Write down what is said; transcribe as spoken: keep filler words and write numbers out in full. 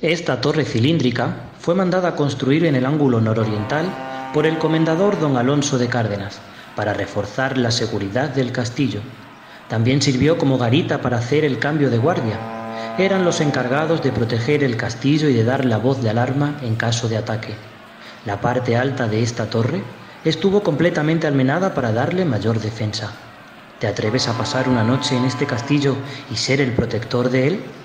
Esta torre cilíndrica fue mandada a construir en el ángulo nororiental por el comendador don Alonso de Cárdenas para reforzar la seguridad del castillo. También sirvió como garita para hacer el cambio de guardia. Eran los encargados de proteger el castillo y de dar la voz de alarma en caso de ataque. La parte alta de esta torre estuvo completamente almenada para darle mayor defensa. ¿Te atreves a pasar una noche en este castillo y ser el protector de él?